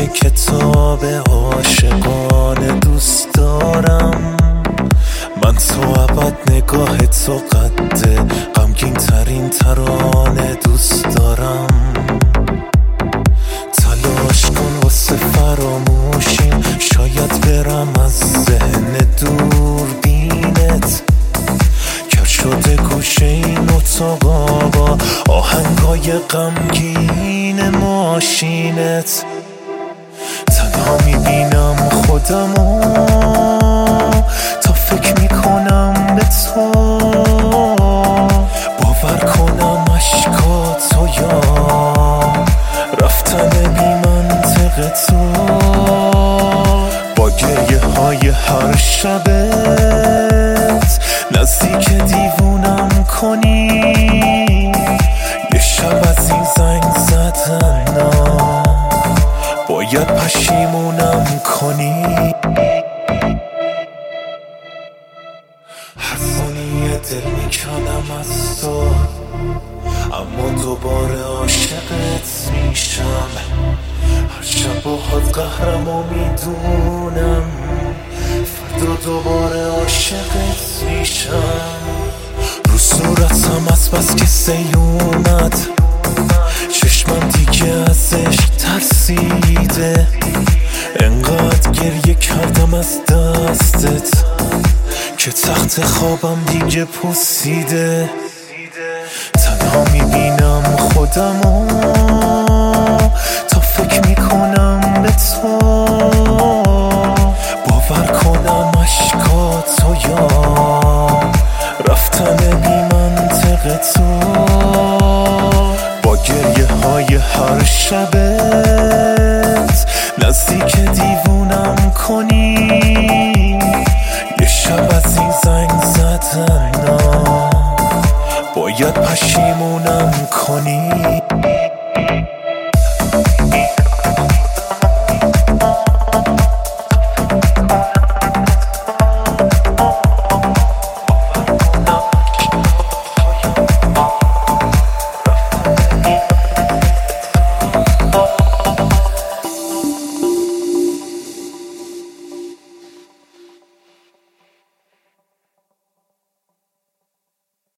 کتاب عاشقانه دوست دارم. من تو ابد نگاه تو قد غمگین ترین ترانه دوست دارم. تلاش کن واسه فراموشیم، شاید برم از ذهن دوربینت. کر شده گوشه این اتاقا با آهنگای غمگین ماشینت. تنها میبینم خودمو تا فکر میکنم به تو. باور کنم اشکاتو یا رفتن بی منطق تو. با گریه های هر شبت نزدیک دیوونم کنی. یه شب از این زنگ زدن باید پشیمونم کنی. هر ثانیه دل میکنم از تو، اما دوباره عاشقت میشم. هر شب باهات قهرم و میدونم فردا دوباره عاشقت میشم. رو صورتم از بس که سیل اومد، چشمم دیگه ازش ترسیده. انقدر گریه کردم از دستت که تخت خوابم دیگه پوسیده. تنها میبینم خودمو تا فکر میکنم به تو. باور کنم اشکاتو یا رفتن بی منطق تو. با گریه های هر شبت نزدیک دیوونم کنی. یه شب از این زنگ زدن باید پشیمونم کنی.